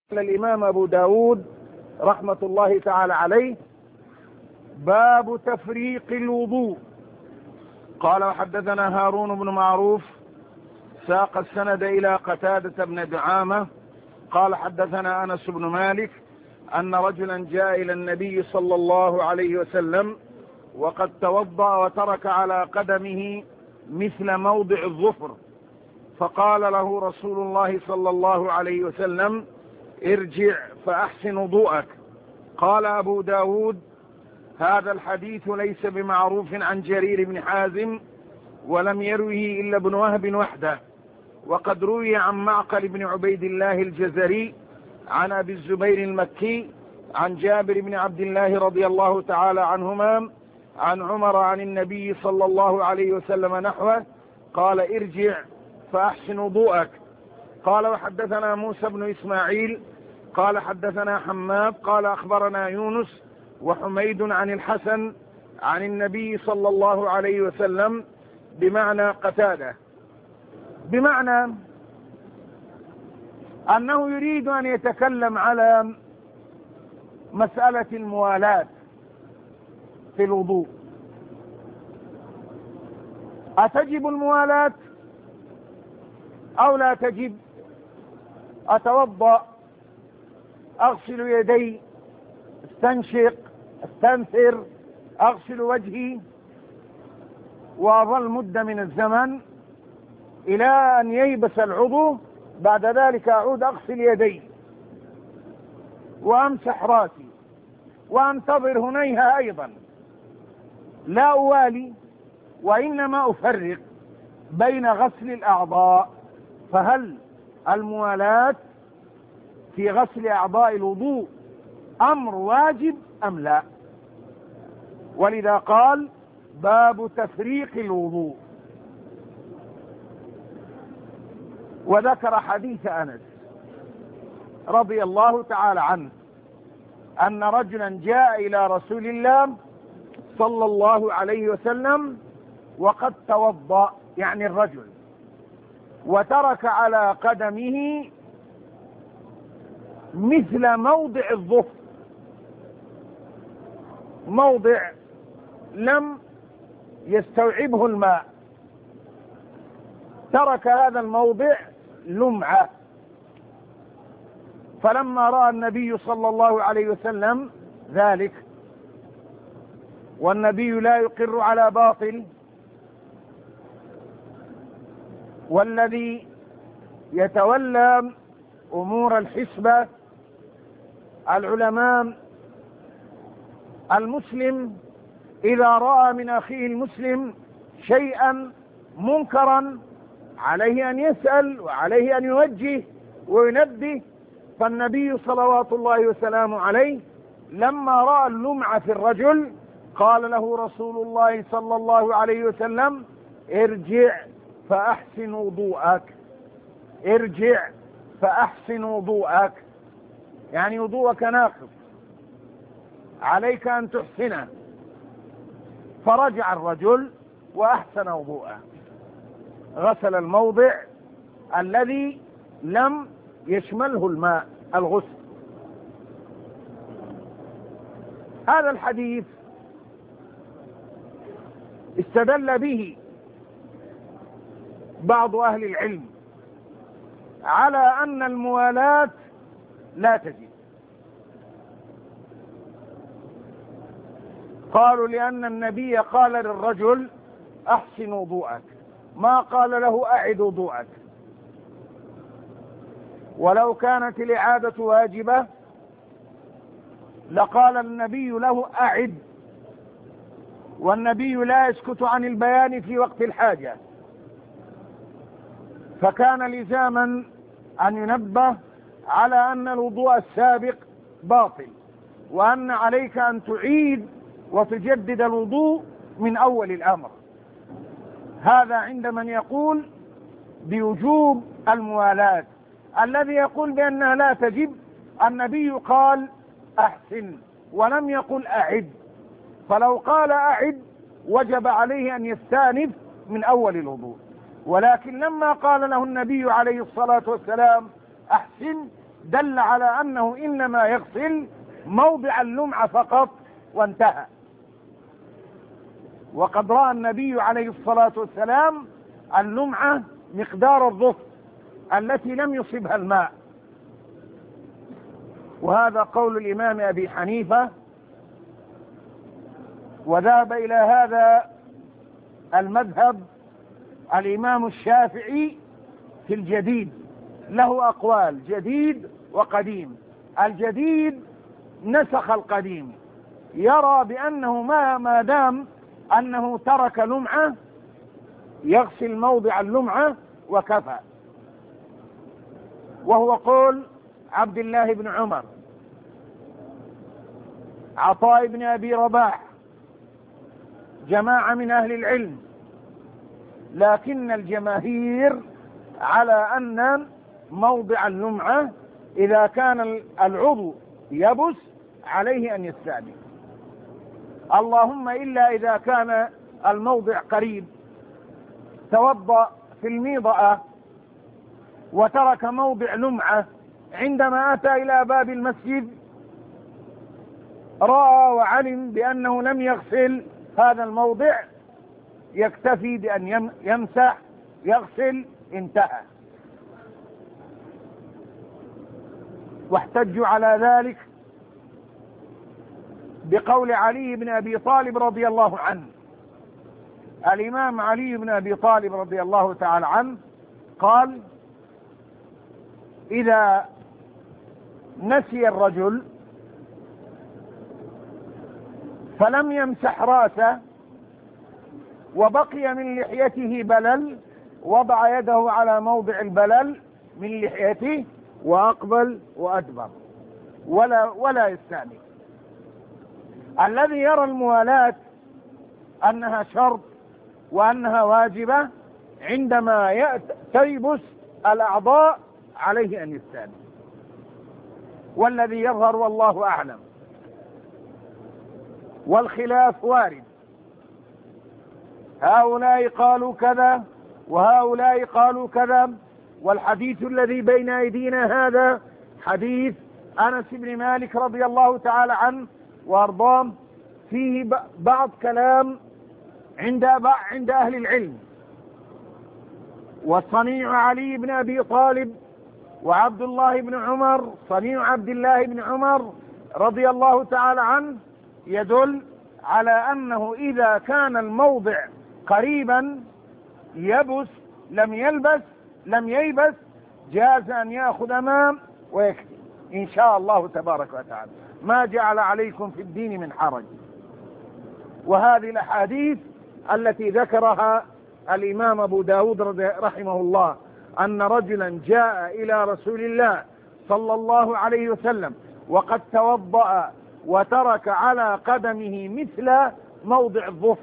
الإمام أبو داود رحمة الله تعالى عليه: باب تفريق الوضوء. قال: وحدثنا هارون بن معروف ساق السند إلى قتادة بن دعامة قال: حدثنا أنس بن مالك أن رجلا جاء إلى النبي صلى الله عليه وسلم وقد توضأ وترك على قدمه مثل موضع الظفر، فقال له رسول الله صلى الله عليه وسلم: ارجع فأحسن وضوءك. قال أبو داود: هذا الحديث ليس بمعروف عن جرير بن حازم، ولم يروه إلا ابن وهب وحده، وقد روي عن معقل بن عبيد الله الجزري عن أبي الزبير المكي عن جابر بن عبد الله رضي الله تعالى عنهما عن عمر عن النبي صلى الله عليه وسلم نحوه قال: ارجع فأحسن وضوءك. قال: وحدثنا موسى بن إسماعيل قال: حدثنا حماد قال: أخبرنا يونس وحميد عن الحسن عن النبي صلى الله عليه وسلم بمعنى قتادة، بمعنى أنه يريد أن يتكلم على مسألة الموالاة في الوضوء. أتجب الموالاة أو لا تجب؟ أتوضأ، أغسل يدي، استنشق، استنثر، أغسل وجهي، وأظل مدة من الزمن إلى أن ييبس العضو، بعد ذلك أعود أغسل يدي وأمسح راسي وأنتظر هنيها أيضا، لا أوالي وإنما أفرق بين غسل الأعضاء. فهل الموالاة في غسل أعضاء الوضوء أمر واجب أم لا؟ ولذا قال: باب تفريق الوضوء. وذكر حديث أنس رضي الله تعالى عنه أن رجلا جاء إلى رسول الله صلى الله عليه وسلم وقد توضأ، يعني الرجل، وترك على قدمه مثل موضع الظفر، موضع لم يستوعبه الماء، ترك هذا الموضع لمعة. فلما رأى النبي صلى الله عليه وسلم ذلك، والنبي لا يقر على باطل، والذي يتولى أمور الحسبة العلماء، المسلم إذا رأى من أخيه المسلم شيئا منكرا عليه أن يسأل وعليه أن يوجه وينبه. فالنبي صلوات الله وسلامه عليه لما رأى اللمعة في الرجل قال له رسول الله صلى الله عليه وسلم: ارجع فأحسن وضوءك. ارجع فأحسن وضوءك، يعني وضوءك ناقص، عليك أن تحسنه. فرجع الرجل وأحسن وضوءه، غسل الموضع الذي لم يشمله الماء، الغسل. هذا الحديث استدل به بعض أهل العلم على أن الموالاة لا تجب. قالوا: لأن النبي قال للرجل: أحسن وضوءك، ما قال له أعد وضوءك. ولو كانت الإعادة واجبة لقال النبي له: أعد. والنبي لا يسكت عن البيان في وقت الحاجة، فكان لزاما أن ينبه على أن الوضوء السابق باطل، وأن عليك أن تعيد وتجدد الوضوء من أول الأمر. هذا عند من يقول بوجوب الموالاة. الذي يقول بأنها لا تجب، النبي قال: أحسن، ولم يقل أعد. فلو قال أعد وجب عليه أن يستأنف من أول الوضوء، ولكن لما قال له النبي عليه الصلاة والسلام: أحسن، دل على أنه إنما يغسل موضع اللمعة فقط وانتهى. وقد رأى النبي عليه الصلاة والسلام اللمعة مقدار الظفر التي لم يصبها الماء، وهذا قول الإمام أبي حنيفة. وذهب إلى هذا المذهب الإمام الشافعي في الجديد، له أقوال جديد وقديم. الجديد نسخ القديم، يرى بأنه ما دام أنه ترك لمعة يغسل موضع اللمعة وكفى، وهو قول عبد الله بن عمر، عطاء بن أبي رباح، جماعة من أهل العلم. لكن الجماهير على أن موضع اللمعة إذا كان العضو يبس عليه أن يستعمل، اللهم إلا إذا كان الموضع قريب، توضأ في الميضأة وترك موضع لمعة، عندما أتى إلى باب المسجد رأى وعلم بأنه لم يغسل هذا الموضع، يكتفي بأن يمسح يغسل انتهى. واحتجوا على ذلك بقول علي بن أبي طالب رضي الله عنه. الإمام علي بن أبي طالب رضي الله تعالى عنه قال: إذا نسي الرجل فلم يمسح رأسه وبقي من لحيته بلل، وضع يده على موضع البلل من لحيته وأقبل وأدبر ولا يستأنف. الذي يرى الموالاة أنها شرط وأنها واجبة عندما تيبس الأعضاء عليه أن يستأنف، والذي يظهر والله أعلم، والخلاف وارد، هؤلاء قالوا كذا وهؤلاء قالوا كذا. والحديث الذي بين أيدينا هذا حديث أنس بن مالك رضي الله تعالى عنه وأرضاه، فيه بعض كلام عند أهل العلم. وصنيع علي بن أبي طالب وعبد الله بن عمر، صنيع عبد الله بن عمر رضي الله تعالى عنه، يدل على أنه إذا كان الموضع قريبا يبس لم ييبس جاز أن يأخذ ماء ويكفي إن شاء الله تبارك وتعالى، ما جعل عليكم في الدين من حرج. وهذه الأحاديث التي ذكرها الإمام أبو داود رحمه الله، أن رجلا جاء إلى رسول الله صلى الله عليه وسلم وقد توضأ وترك على قدمه مثل موضع الظفر،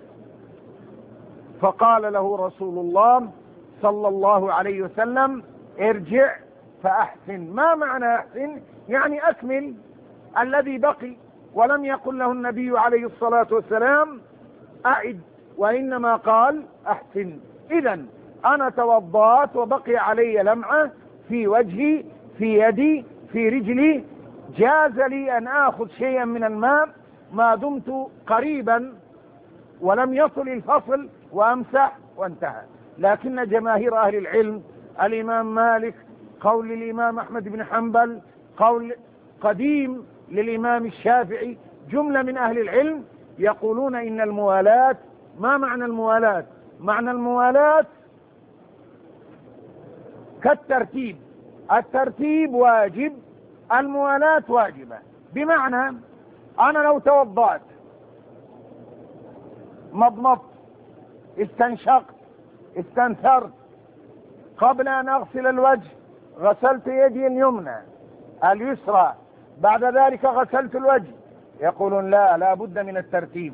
فقال له رسول الله صلى الله عليه وسلم: ارجع فأحسن. ما معنى أحسن؟ يعني أكمل الذي بقي. ولم يقل له النبي عليه الصلاة والسلام أعد، وإنما قال أحسن. إذن أنا توضأت وبقي علي لمعة في وجهي، في يدي، في رجلي، جاز لي أن آخذ شيئا من الماء ما دمت قريبا ولم يصل الفصل وأمسح وانتهى. لكن جماهير أهل العلم، الإمام مالك، قول الإمام أحمد بن حنبل، قول قديم للإمام الشافعي، جملة من أهل العلم يقولون إن الموالاة. ما معنى الموالاة؟ معنى الموالاة كالترتيب، الترتيب واجب، الموالاة واجبة. بمعنى أنا لو توضأت، مضمضت، استنشقت، استنثرت، قبل أن أغسل الوجه غسلت يدي اليمنى اليسرى، بعد ذلك غسلت الوجه، يقولون لا بد من الترتيب.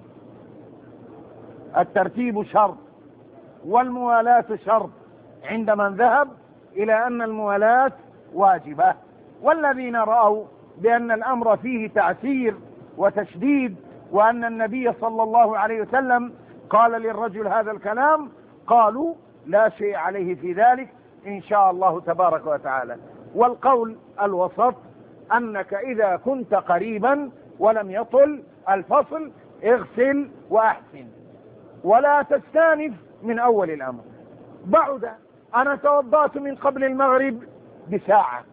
الترتيب شرط والموالاة شرط عند من ذهب إلى أن الموالاة واجبة. والذين رأوا بأن الأمر فيه تعسير وتشديد، وأن النبي صلى الله عليه وسلم قال للرجل هذا الكلام، قالوا لا شيء عليه في ذلك إن شاء الله تبارك وتعالى. والقول الوسط أنك إذا كنت قريبا ولم يطل الفصل اغسل وأحسن، ولا تستانف من أول الأمر. بعد أنا توضأت من قبل المغرب بساعة،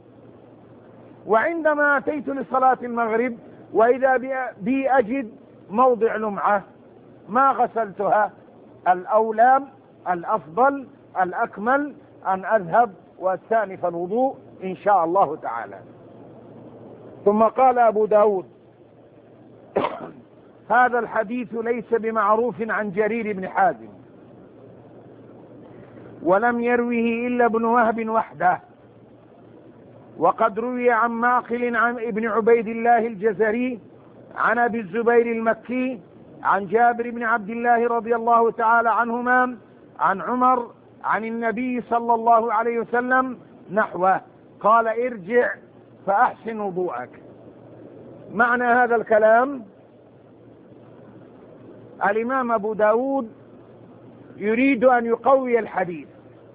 وعندما أتيت لصلاة المغرب وإذا بي أجد موضع لمعة ما غسلتها، الأولى الأفضل الأكمل أن أذهب واستأنف الوضوء إن شاء الله تعالى. ثم قال أبو داود: هذا الحديث ليس بمعروف عن جرير بن حازم، ولم يروه إلا ابن وهب وحده، وقد روي عن معقل عن ابن عبيد الله الجزري عن أبي الزبير المكي عن جابر بن عبد الله رضي الله تعالى عنهما عن عمر عن النبي صلى الله عليه وسلم نحوه، قال: ارجع فأحسن وضوءك. معنى هذا الكلام: الإمام أبو داود يريد أن يقوي الحديث،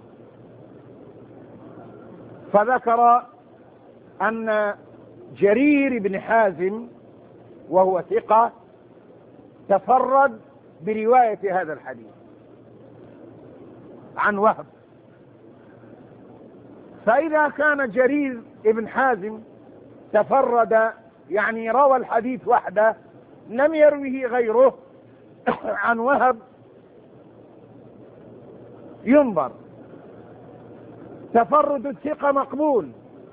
فذكر أن جرير بن حازم وهو ثقة تفرد برواية هذا الحديث عن وهب. فإذا كان جرير بن حازم تفرد يعني روى الحديث وحده لم يروه غيره عن وهب، ينظر. تفرد الثقة مقبول،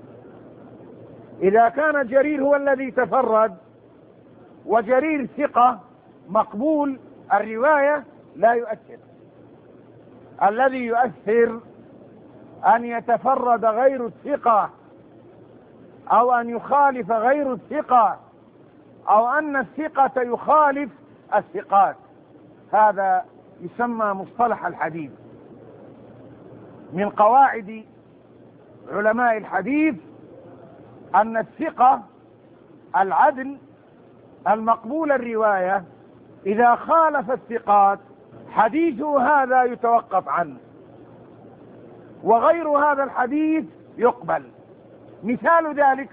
إذا كان جرير هو الذي تفرد وجرير ثقة مقبول الرواية لا يؤثر. الذي يؤثر أن يتفرد غير الثقة، أو أن يخالف غير الثقة، أو أن الثقة يخالف الثقات. هذا يسمى مصطلح الحديث. من قواعد علماء الحديث أن الثقة العدل المقبول الرواية إذا خالف الثقات حديثه هذا يتوقف عنه، وغير هذا الحديث يقبل. مثال ذلك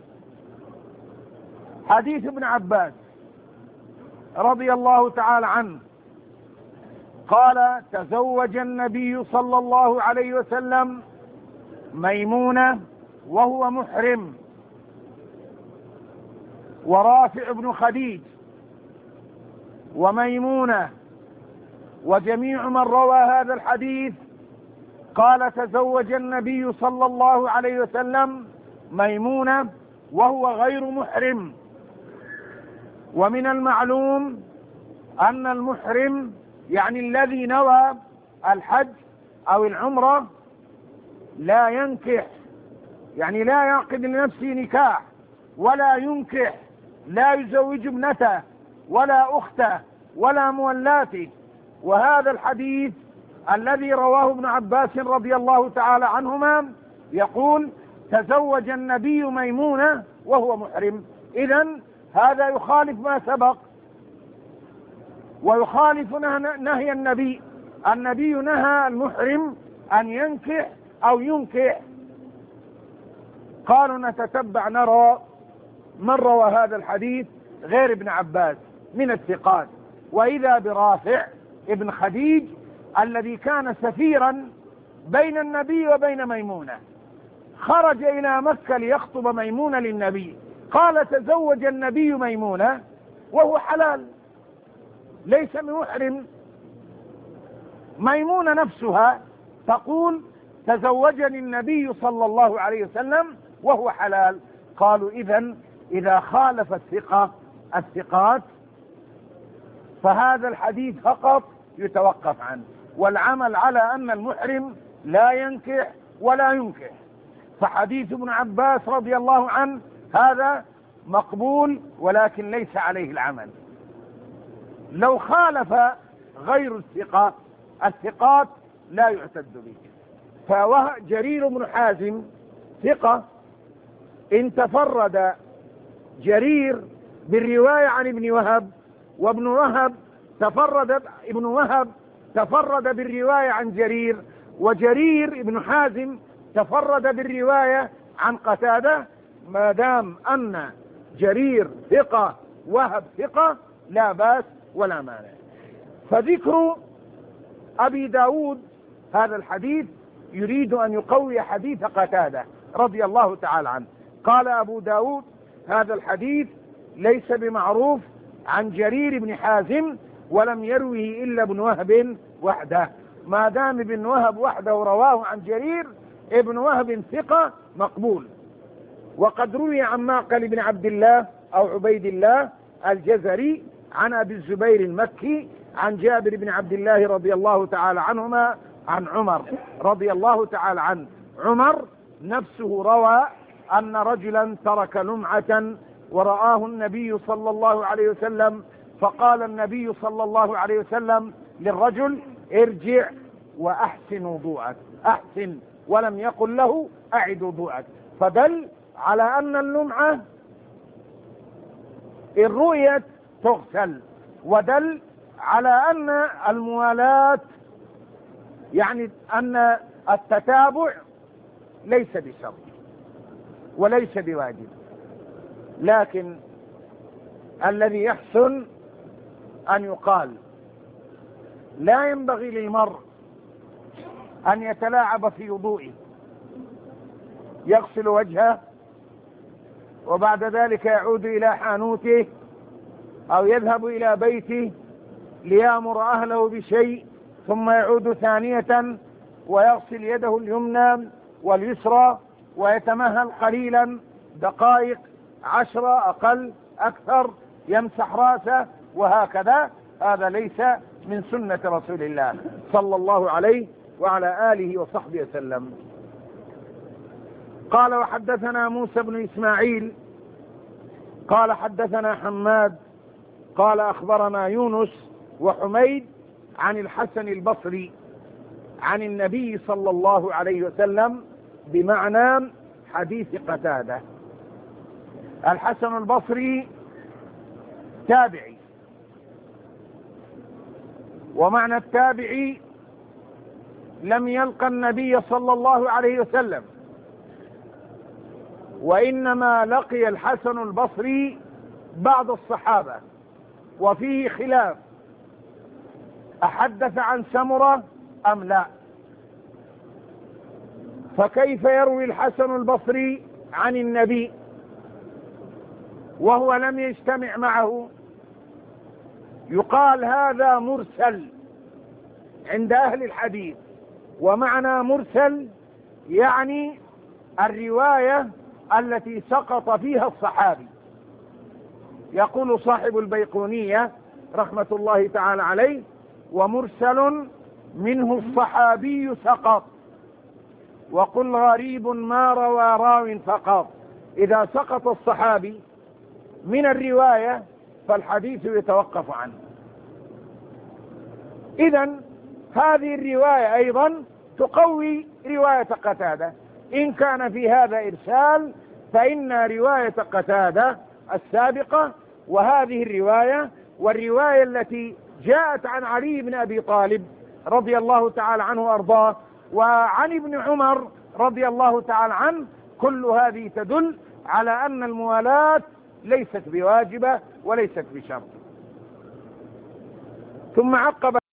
حديث ابن عباس رضي الله تعالى عنه قال: تزوج النبي صلى الله عليه وسلم ميمونة وهو محرم، ورافع بن خديج وميمونة، وجميع من روى هذا الحديث قال: تزوج النبي صلى الله عليه وسلم ميمونة وهو غير محرم. ومن المعلوم أن المحرم يعني الذي نوى الحج أو العمرة لا ينكح، يعني لا يعقد لنفسه نكاح ولا ينكح، لا يزوج ابنته ولا أخته ولا مولاته. وهذا الحديث الذي رواه ابن عباس رضي الله تعالى عنهما يقول: تزوج النبي ميمونة وهو محرم. إذن هذا يخالف ما سبق ويخالف نهي النبي. النبي نهى المحرم أن ينكح أو ينكح. قالوا: نتتبع نرى من روى هذا الحديث غير ابن عباس من الثقات، وإذا برافع ابن خديج الذي كان سفيرا بين النبي وبين ميمونة، خرج إلى مكة ليخطب ميمونة للنبي، قال: تزوج النبي ميمونة وهو حلال ليس بمحرم. ميمونة نفسها تقول: تزوجني النبي صلى الله عليه وسلم وهو حلال. قالوا: إذا خالف الثقات فهذا الحديث فقط يتوقف عنه، والعمل على أن المحرم لا ينكح ولا ينكح. فحديث ابن عباس رضي الله عنه هذا مقبول ولكن ليس عليه العمل. لو خالف غير الثقات لا يعتد به. فجرير بن حازم ثقة، إن تفرد جرير بالرواية عن ابن وهب، وابن وهب تفرد بالرواية عن جرير، وجرير بن حازم تفرد بالرواية عن قتادة، ما دام أن جرير ثقة وهب ثقة لا بأس ولا مانع. فذكر أبي داود هذا الحديث يريد أن يقوي حديث قتادة رضي الله تعالى عنه. قال أبو داود: هذا الحديث ليس بمعروف عن جرير بن حازم ولم يروه إلا ابن وهب وحده. ما دام ابن وهب وحده رواه عن جرير، ابن وهب ثقة مقبول. وقد روي عن معقل بن عبد الله أو عبيد الله الجزري عن أبي الزبير المكي عن جابر بن عبد الله رضي الله تعالى عنهما عن عمر رضي الله تعالى عنه. عمر نفسه روى أن رجلا ترك لمعة ورآه النبي صلى الله عليه وسلم، فقال النبي صلى الله عليه وسلم للرجل: ارجع وأحسن وضوءك، أحسن، ولم يقل له أعد وضوءك. فدل على أن اللمعة إن رؤيت تغسل، ودل على أن الموالاة يعني أن التتابع ليس بشرط وليس بواجب، لكن الذي يحسن أن يقال: لا ينبغي للمرء أن يتلاعب في وضوئه، يغسل وجهه وبعد ذلك يعود إلى حانوته أو يذهب إلى بيته ليأمر أهله بشيء، ثم يعود ثانية ويغسل يده اليمنى واليسرى ويتمهل قليلا دقائق 10 أقل أكثر، يمسح رأسه وهكذا. هذا ليس من سنة رسول الله صلى الله عليه وعلى آله وصحبه وسلم. قال: وحدثنا موسى بن إسماعيل قال حدثنا حماد قال أخبرنا يونس وحميد عن الحسن البصري عن النبي صلى الله عليه وسلم بمعنى حديث قتادة. الحسن البصري تابعي، ومعنى التابعي لم يلقى النبي صلى الله عليه وسلم، وإنما لقي الحسن البصري بعض الصحابة، وفيه خلاف: أحدث عن سمرة أم لا؟ فكيف يروي الحسن البصري عن النبي وهو لم يجتمع معه؟ يقال هذا مرسل عند أهل الحديث. ومعنى مرسل يعني الرواية التي سقط فيها الصحابي. يقول صاحب البيقونية رحمة الله تعالى عليه: ومرسل منه الصحابي سقط، وقل غريب ما روى راو فقط. إذا سقط الصحابي من الرواية فالحديث يتوقف عنه. إذن هذه الرواية أيضا تقوي رواية قتادة. إن كان في هذا إرسال فإن رواية قتادة السابقة وهذه الرواية والرواية التي جاءت عن علي بن أبي طالب رضي الله تعالى عنه وأرضاه وعن ابن عمر رضي الله تعالى عنه، كل هذه تدل على أن الموالاة ليست بواجبة وليست بشرط. ثم عقب